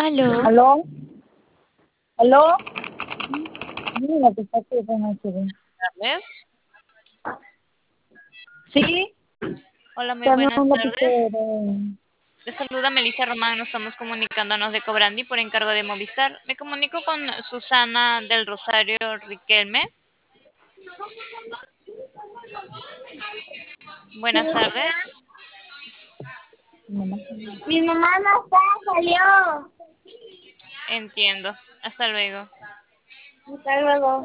Aló. ¿Aló? ¿Aló? Mira, que está aquí, bueno, sí. Tardes. ¿Sí? Hola, muy Dame buenas un tardes. lapicero. Les saluda Melissa Román. Nos estamos comunicándonos de Cobrandi por encargo de Movistar. Me comunico con Susana del Rosario Riquelme. Buenas tardes. Mi mamá no está, salió. Entiendo. Hasta luego. Hasta luego.